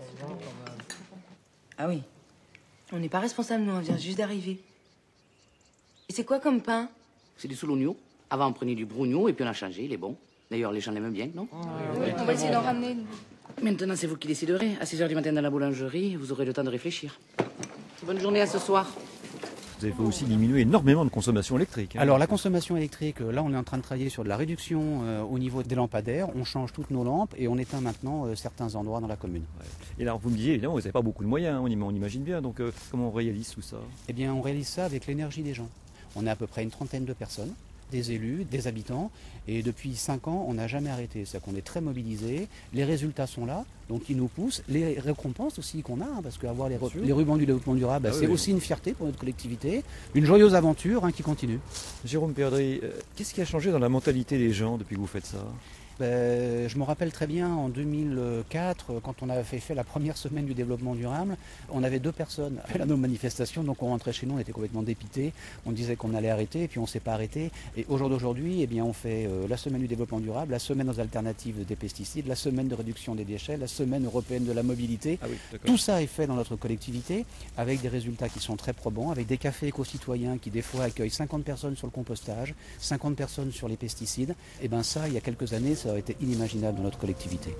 Ah oui. On n'est pas responsable, nous, on vient juste d'arriver. Et c'est quoi comme pain?
C'est du soulogno. Avant, on prenait du brugno et puis on a changé, il est bon. D'ailleurs, les gens l'aiment bien, non?
Oui, on va essayer d'en ramener.
Maintenant, c'est vous qui déciderez. À 6h du matin dans la boulangerie, vous aurez le temps de réfléchir. Bonne journée à ce soir.
Vous avez aussi diminué énormément de consommation électrique.
Alors la consommation électrique, là on est en train de travailler sur de la réduction au niveau des lampadaires. On change toutes nos lampes et on éteint maintenant certains endroits dans la commune.
Ouais. Et là vous me disiez, évidemment, vous n'avez pas beaucoup de moyens, on imagine bien. Donc comment on réalise tout ça?
Eh bien on réalise ça avec l'énergie des gens. On est à peu près une trentaine de personnes, des élus, des habitants. Et depuis 5 ans, on n'a jamais arrêté. C'est-à-dire qu'on est très mobilisés. Les résultats sont là, donc ils nous poussent. Les récompenses aussi qu'on a, parce qu'avoir les rubans du développement durable, c'est aussi une fierté pour notre collectivité. Une joyeuse aventure qui continue.
Jérôme Perdry, qu'est-ce qui a changé dans la mentalité des gens depuis que vous faites ça?
Je me rappelle très bien en 2004, quand on avait fait la première semaine du développement durable, on avait 2 personnes à nos manifestations, donc on rentrait chez nous, on était complètement dépités, on disait qu'on allait arrêter, et puis on ne s'est pas arrêté. Et au jour d'aujourd'hui, eh bien, on fait la semaine du développement durable, la semaine aux alternatives des pesticides, la semaine de réduction des déchets, la semaine européenne de la mobilité.
Ah oui,
tout ça est fait dans notre collectivité, avec des résultats qui sont très probants, avec des cafés éco-citoyens qui des fois accueillent 50 personnes sur le compostage, 50 personnes sur les pesticides. Et bien ça, il y a quelques années, ça aurait été inimaginable dans notre collectivité.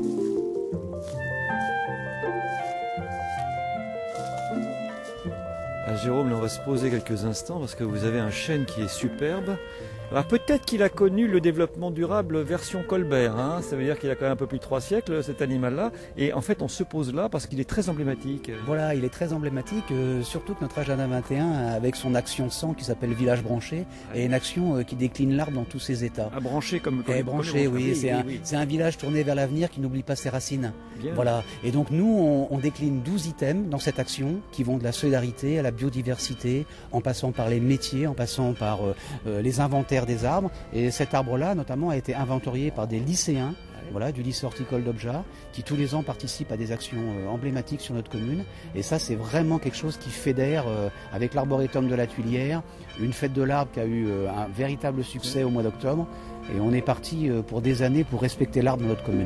Jérôme, là, on va se poser quelques instants parce que vous avez un chêne qui est superbe. Alors peut-être qu'il a connu le développement durable version Colbert, hein. Ça veut dire qu'il a quand même un peu plus de 3 siècles cet animal-là. Et en fait on se pose là parce qu'il est très emblématique.
Voilà, il est très emblématique, surtout que notre agenda 21, avec son action 100 qui s'appelle Village branché, est une action qui décline l'arbre dans tous ses états.
À brancher comme
branché, oui, c'est un village tourné vers l'avenir qui n'oublie pas ses racines.
Bien.
Voilà. Et donc nous, on décline 12 items dans cette action qui vont de la solidarité à la biodiversité, en passant par les métiers, en passant par les inventaires des arbres. Et cet arbre-là, notamment, a été inventorié par des lycéens, voilà, du lycée horticole d'Obja, qui tous les ans participent à des actions emblématiques sur notre commune. Et ça, c'est vraiment quelque chose qui fédère avec l'arboretum de la Tuilière, une fête de l'arbre qui a eu un véritable succès au mois d'octobre. Et on est parti pour des années pour respecter l'arbre dans notre commune.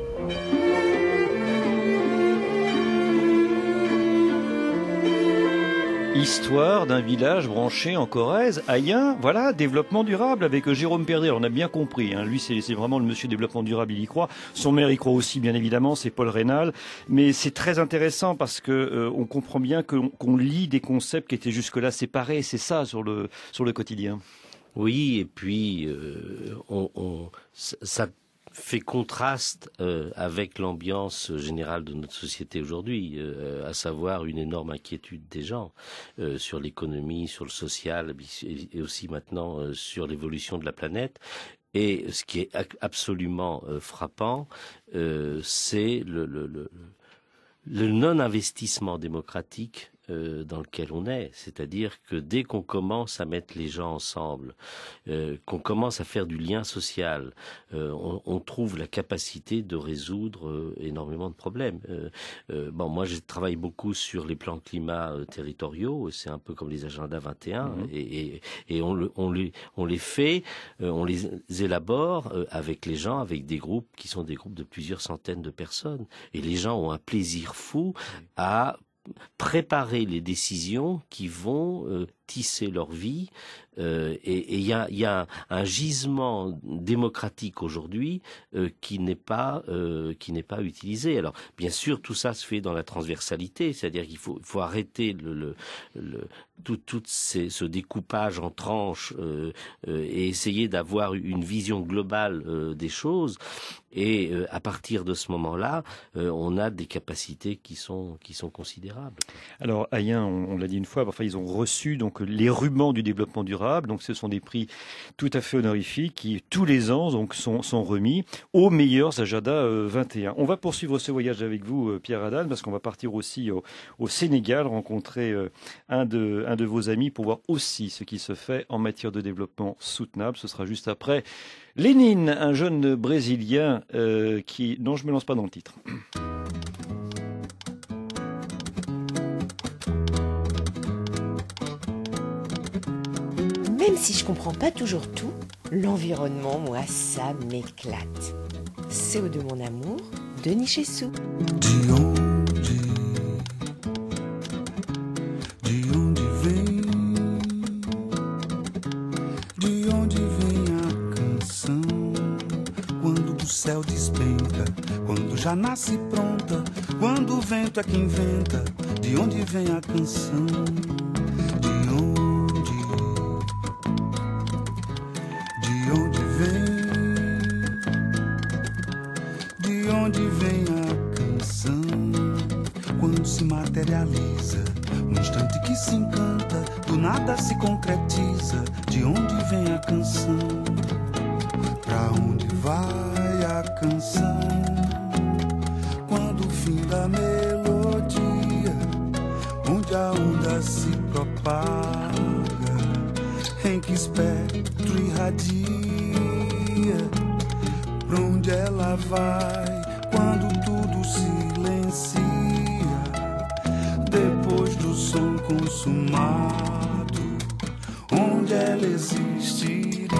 Histoire d'un village branché en Corrèze, Ayen, voilà, développement durable avec Jérôme Perdry. On a bien compris, hein, lui c'est vraiment le monsieur développement durable, il y croit. Son maire y croit aussi, bien évidemment, c'est Paul Rénal. Mais c'est très intéressant parce que on comprend bien qu'on lie des concepts qui étaient jusque-là séparés. C'est ça sur le quotidien.
Oui, et puis ça fait contraste avec l'ambiance générale de notre société aujourd'hui, à savoir une énorme inquiétude des gens sur l'économie, sur le social et aussi maintenant sur l'évolution de la planète. Et ce qui est absolument frappant, c'est le non-investissement démocratique dans lequel on est, c'est-à-dire que dès qu'on commence à mettre les gens ensemble, qu'on commence à faire du lien social, on trouve la capacité de résoudre énormément de problèmes. Moi je travaille beaucoup sur les plans climat territoriaux, c'est un peu comme les agendas 21, et on les fait, on les élabore avec les gens, avec des groupes qui sont des groupes de plusieurs centaines de personnes, et les gens ont un plaisir fou à préparer les décisions qui vont tisser leur vie, et il y a un gisement démocratique aujourd'hui qui n'est pas utilisé. Alors bien sûr tout ça se fait dans la transversalité, c'est-à-dire qu'il faut arrêter tout ce découpage en tranches et essayer d'avoir une vision globale des choses. Et à partir de ce moment-là, on a des capacités qui sont considérables.
Alors Ayen, on l'a dit une fois, enfin ils ont reçu donc les rubans du développement durable. Donc ce sont des prix tout à fait honorifiques qui tous les ans donc sont remis aux meilleurs agendas 21. On va poursuivre ce voyage avec vous, Pierre Hadal, parce qu'on va partir aussi au Sénégal, rencontrer un de vos amis pour voir aussi ce qui se fait en matière de développement soutenable. Ce sera juste après Lénine, un jeune Brésilien non, je me lance pas dans le titre.
Même si je comprends pas toujours tout, l'environnement, moi, ça m'éclate. CO2 mon amour, Denis Chessou.
céu despenca, quando já nasce pronta, quando o vento é que inventa, de onde vem a canção? De onde vem? De onde vem a canção? Quando se materializa, no instante que se encanta, do nada se concretiza. De onde vem a canção? Pra onde vai a canção? Quando o fim da melodia, onde a onda se propaga, em que espectro irradia, pra onde ela vai? Quando tudo silencia, depois do som consumado, onde ela existiria?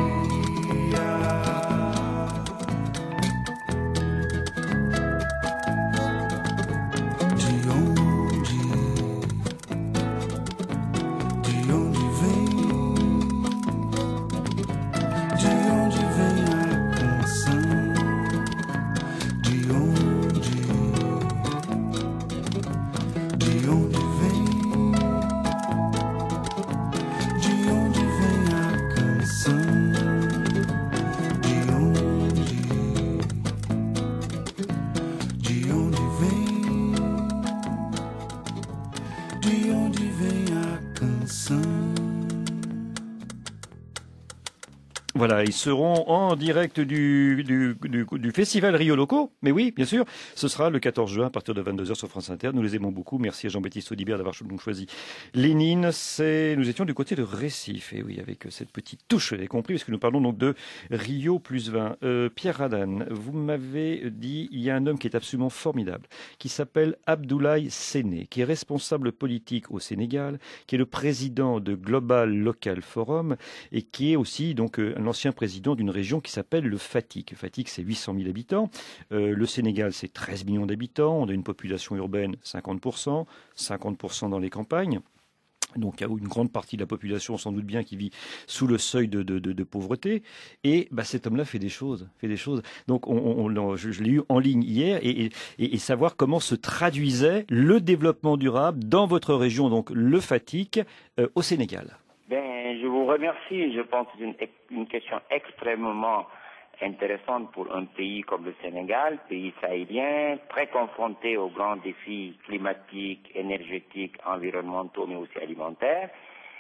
Voilà, ils seront en direct du festival Rio Loco. Mais oui, bien sûr, ce sera le 14 juin à partir de 22h sur France Inter. Nous les aimons beaucoup. Merci à Jean-Baptiste Audibert d'avoir choisi Lénine. Nous étions du côté de Récif. Et oui, avec cette petite touche, vous avez compris, parce que nous parlons donc de Rio plus 20. Pierre Radan, vous m'avez dit, il y a un homme qui est absolument formidable, qui s'appelle Abdoulaye Séné, qui est responsable politique au Sénégal, qui est le président de Global Local Forum et qui est aussi donc l'ancien président d'une région qui s'appelle le Fatick. Fatick, c'est 800 000 habitants. Le Sénégal, c'est 13 millions d'habitants. On a une population urbaine 50%, 50% dans les campagnes. Donc il y a une grande partie de la population, sans doute bien, qui vit sous le seuil de pauvreté. Et cet homme-là fait des choses. Donc je l'ai eu en ligne hier et savoir comment se traduisait le développement durable dans votre région, donc le Fatick, au Sénégal.
Je vous remercie. Je pense que c'est une question extrêmement intéressante pour un pays comme le Sénégal, pays sahélien, très confronté aux grands défis climatiques, énergétiques, environnementaux, mais aussi alimentaires.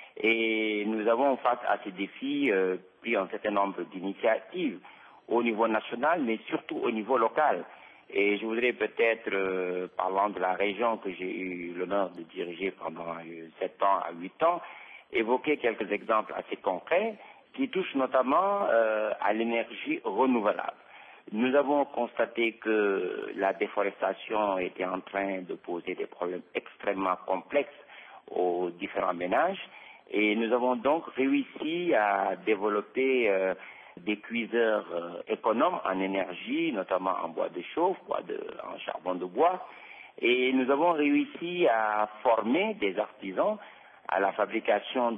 Et nous avons, face à ces défis, pris un certain nombre d'initiatives au niveau national, mais surtout au niveau local. Et je voudrais peut-être, parlant de la région que j'ai eu l'honneur de diriger pendant 7 ans à 8 ans, évoquer quelques exemples assez concrets qui touchent notamment à l'énergie renouvelable. Nous avons constaté que la déforestation était en train de poser des problèmes extrêmement complexes aux différents ménages et nous avons donc réussi à développer des cuiseurs économes en énergie, notamment en bois de chauffe, en charbon de bois, et nous avons réussi à former des artisans à la fabrication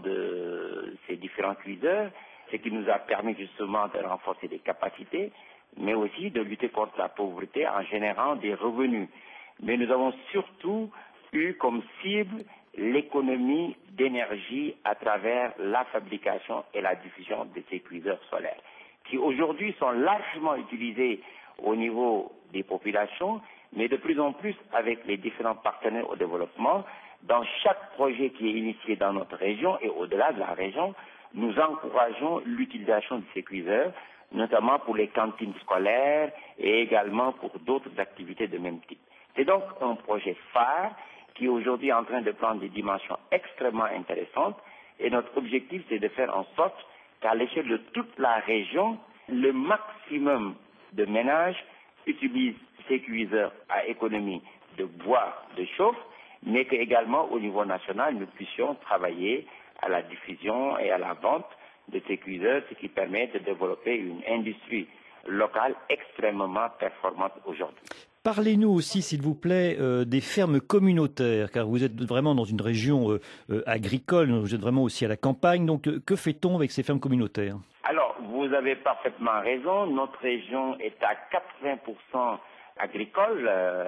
de ces différents cuiseurs, ce qui nous a permis justement de renforcer les capacités, mais aussi de lutter contre la pauvreté en générant des revenus. Mais nous avons surtout eu comme cible l'économie d'énergie à travers la fabrication et la diffusion de ces cuiseurs solaires, qui aujourd'hui sont largement utilisés au niveau des populations, mais de plus en plus avec les différents partenaires au développement. Dans chaque projet qui est initié dans notre région et au-delà de la région, nous encourageons l'utilisation de ces cuiseurs, notamment pour les cantines scolaires et également pour d'autres activités de même type. C'est donc un projet phare qui est aujourd'hui en train de prendre des dimensions extrêmement intéressantes et notre objectif c'est de faire en sorte qu'à l'échelle de toute la région, le maximum de ménages utilisent ces cuiseurs à économie de bois de chauffe, mais qu'également au niveau national, nous puissions travailler à la diffusion et à la vente de ces cuiseurs, ce qui permet de développer une industrie locale extrêmement performante aujourd'hui.
Parlez-nous aussi, s'il vous plaît, des fermes communautaires, car vous êtes vraiment dans une région agricole, vous êtes vraiment aussi à la campagne. Donc, que fait-on avec ces fermes communautaires?
Alors, vous vous avez parfaitement raison. Notre région est à 80% agricole.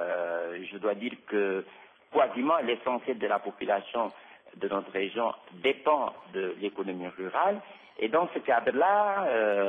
Je dois dire que quasiment l'essentiel de la population de notre région dépend de l'économie rurale. Et dans ce cadre-là,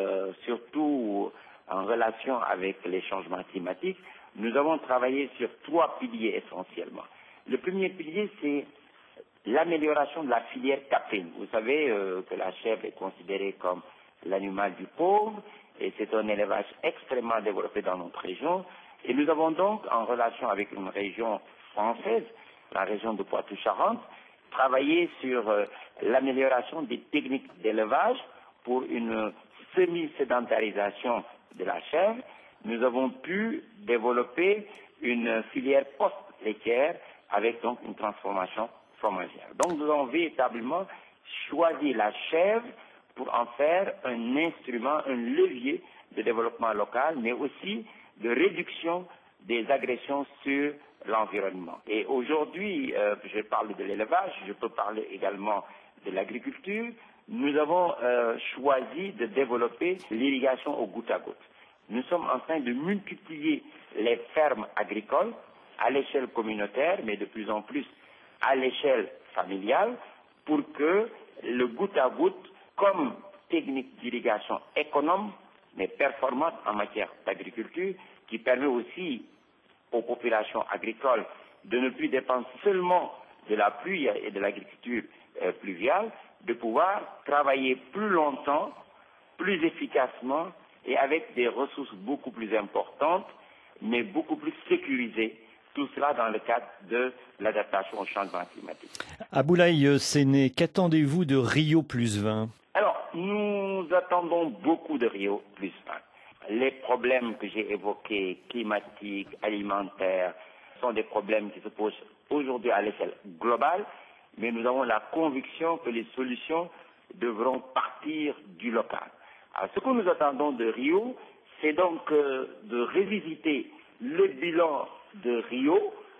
surtout en relation avec les changements climatiques, nous avons travaillé sur 3 piliers essentiellement. Le premier pilier, c'est l'amélioration de la filière caprine. Vous savez que la chèvre est considérée comme l'animal du pauvre et c'est un élevage extrêmement développé dans notre région. Et nous avons donc, en relation avec une région française, la région de Poitou-Charentes, travaillé sur l'amélioration des techniques d'élevage pour une semi-sédentarisation de la chèvre. Nous avons pu développer une filière post-laitière avec donc une transformation fromagère. Donc nous avons véritablement choisi la chèvre pour en faire un instrument, un levier de développement local, mais aussi de réduction des agressions sur l'environnement. Et aujourd'hui, je parle de l'élevage, je peux parler également de l'agriculture. Nous avons choisi de développer l'irrigation au goutte à goutte. Nous sommes en train de multiplier les fermes agricoles à l'échelle communautaire, mais de plus en plus à l'échelle familiale, pour que le goutte à goutte, comme technique d'irrigation économe, mais performante en matière d'agriculture, qui permet aussi aux populations agricoles de ne plus dépendre seulement de la pluie et de l'agriculture pluviale, de pouvoir travailler plus longtemps, plus efficacement et avec des ressources beaucoup plus importantes, mais beaucoup plus sécurisées. Tout cela dans le cadre de l'adaptation au changement climatique.
Aboulaye Séné, qu'attendez-vous de Rio +20 ?
Alors, nous attendons beaucoup de Rio +20. Les problèmes que j'ai évoqués, climatiques, alimentaires, sont des problèmes qui se posent aujourd'hui à l'échelle globale, mais nous avons la conviction que les solutions devront partir du local. Alors, ce que nous attendons de Rio, c'est donc de revisiter le bilan de Rio,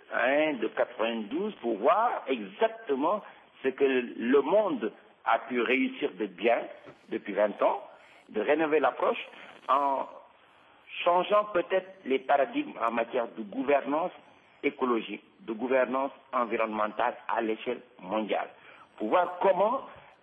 de 92, pour voir exactement ce que le monde a pu réussir de bien depuis 20 ans, de rénover l'approche en changeant peut-être les paradigmes en matière de gouvernance écologique, de gouvernance environnementale à l'échelle mondiale, pour voir comment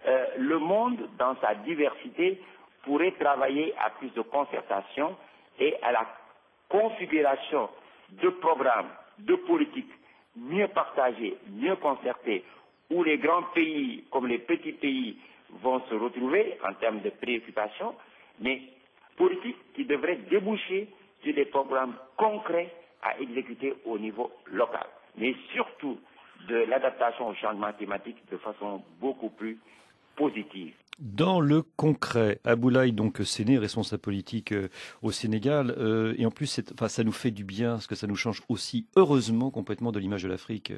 le monde, dans sa diversité, pourrait travailler à plus de concertation et à la configuration de programmes, de politiques mieux partagés, mieux concertés, où les grands pays comme les petits pays vont se retrouver en termes de préoccupations, mais politiques qui devraient déboucher sur des programmes concrets à exécuter au niveau local, mais surtout de l'adaptation au changement climatique de façon beaucoup plus positive.
Dans le concret, Aboulaye Séné, responsable politique au Sénégal, et en plus ça nous fait du bien, parce que ça nous change aussi heureusement complètement de l'image de l'Afrique.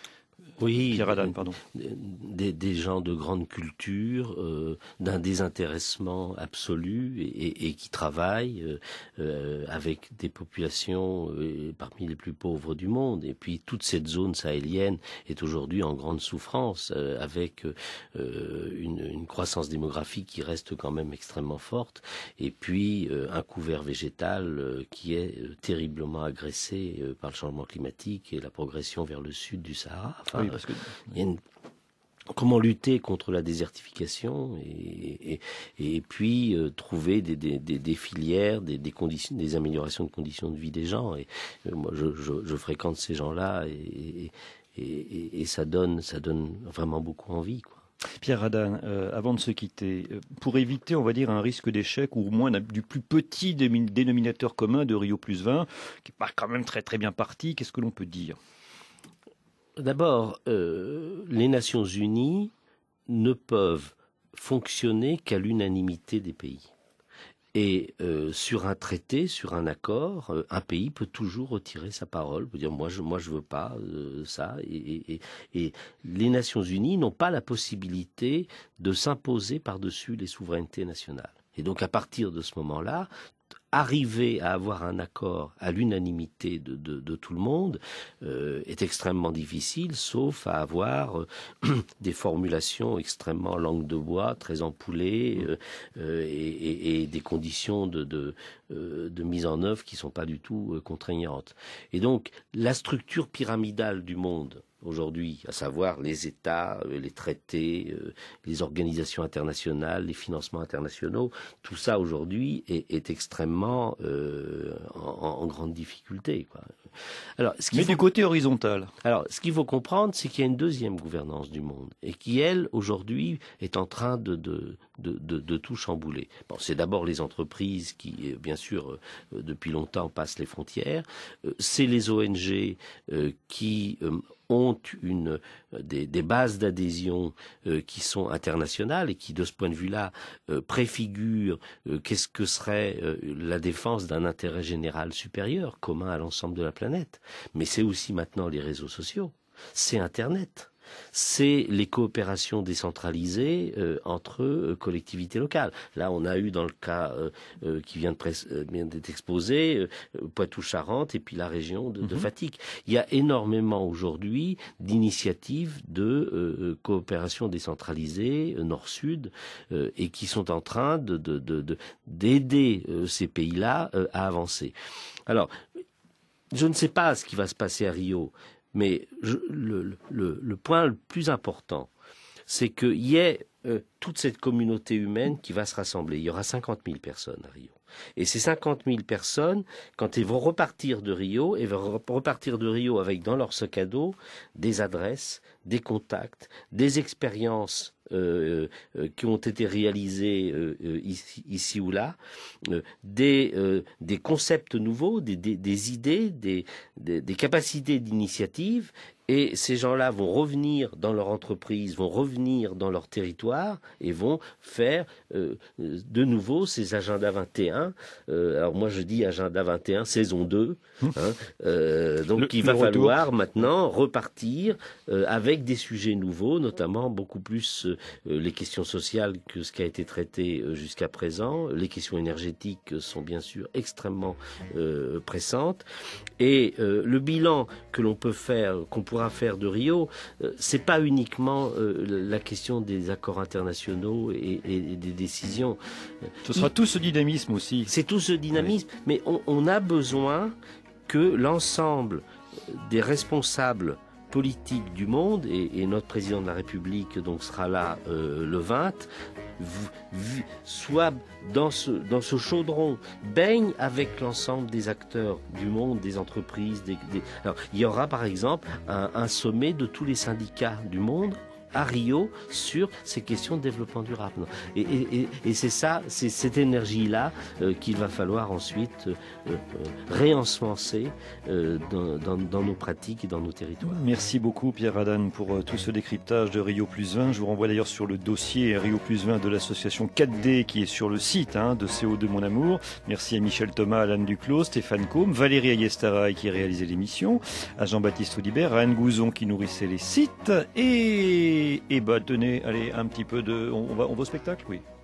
Oui,
Pierre Hadane, pardon.
Des gens de grande culture, d'un désintéressement absolu et qui travaillent avec des populations parmi les plus pauvres du monde. Et puis toute cette zone sahélienne est aujourd'hui en grande souffrance avec une croissance démographique qui reste quand même extrêmement forte et puis un couvert végétal qui est terriblement agressé par le changement climatique et la progression vers le sud du Sahara. Enfin,
oui, parce que...
Comment lutter contre la désertification et puis trouver des filières, des conditions, des améliorations de conditions de vie des gens. Et moi, je fréquente ces gens-là et ça donne vraiment beaucoup envie, quoi.
Pierre Hadane, avant de se quitter, pour éviter, on va dire, un risque d'échec ou au moins du plus petit dénominateur commun de Rio +20, qui part quand même très très bien parti, qu'est-ce que l'on peut dire ?
D'abord, les Nations Unies ne peuvent fonctionner qu'à l'unanimité des pays. Et sur un traité, sur un accord, un pays peut toujours retirer sa parole, peut dire moi je veux pas ça. Et les Nations Unies n'ont pas la possibilité de s'imposer par-dessus les souverainetés nationales. Et donc à partir de ce moment-là, arriver à avoir un accord à l'unanimité de tout le monde est extrêmement difficile, sauf à avoir des formulations extrêmement langue de bois, très ampoulées, et des conditions de mise en œuvre qui ne sont pas du tout contraignantes. Et donc, la structure pyramidale du monde aujourd'hui, à savoir les États, les traités, les organisations internationales, les financements internationaux, tout ça aujourd'hui est extrêmement en grande difficulté, quoi. Alors, du côté horizontal. Alors, ce qu'il faut comprendre, c'est qu'il y a une deuxième gouvernance du monde et qui, elle, aujourd'hui, est en train de tout chambouler. Bon, c'est d'abord les entreprises qui, bien sûr, depuis longtemps passent les frontières. C'est les ONG qui ont des bases d'adhésion qui sont internationales et qui, de ce point de vue-là, préfigurent qu'est-ce que serait la défense d'un intérêt général supérieur, commun à l'ensemble de la planète. Mais c'est aussi maintenant les réseaux sociaux, c'est Internet. C'est les coopérations décentralisées entre collectivités locales. Là, on a eu dans le cas qui vient d'être exposé, Poitou-Charentes et puis la région de Fatick. Il y a énormément aujourd'hui d'initiatives de coopération décentralisée nord-sud et qui sont en train d'aider ces pays-là à avancer. Alors, je ne sais pas ce qui va se passer à Rio. Mais le point le plus important, c'est qu'il y ait toute cette communauté humaine qui va se rassembler. Il y aura 50 000 personnes à Rio. Et ces 50 000 personnes, quand elles vont repartir de Rio, elles vont repartir de Rio avec dans leur sac à dos des adresses, des contacts, des expériences qui ont été réalisées ici ou là, des concepts nouveaux, des idées, des capacités d'initiative. Et ces gens-là vont revenir dans leur entreprise, vont revenir dans leur territoire et vont faire de nouveau ces agendas 21. Alors moi je dis agenda 21, saison 2. Donc il va falloir maintenant repartir avec des sujets nouveaux, notamment beaucoup plus les questions sociales que ce qui a été traité jusqu'à présent. Les questions énergétiques sont bien sûr extrêmement pressantes. Et le bilan que l'on peut faire, qu'on pourra faire de Rio, c'est pas uniquement la question des accords internationaux et des décisions.
Ce sera tout ce dynamisme aussi.
C'est tout ce dynamisme, mais on a besoin que l'ensemble des responsables politiques du monde, et notre président de la République donc sera là le 20, soit dans ce chaudron, baigne avec l'ensemble des acteurs du monde, des entreprises. Alors, il y aura par exemple un sommet de tous les syndicats du monde à Rio sur ces questions de développement durable. Et c'est ça, c'est cette énergie-là qu'il va falloir ensuite réensemencer dans nos pratiques et dans nos territoires.
Merci beaucoup Pierre Hadane pour tout ce décryptage de Rio + 20. Je vous renvoie d'ailleurs sur le dossier Rio + 20 de l'association 4D qui est sur le site de CO2 Mon Amour. Merci à Michel Thomas, Alain Duclos, Stéphane Combe, Valérie Ayestaraï qui a réalisé l'émission, à Jean-Baptiste Audibert, à Anne Gouzon qui nourrissait les sites et tenez, allez, un petit peu de... On va au spectacle, oui.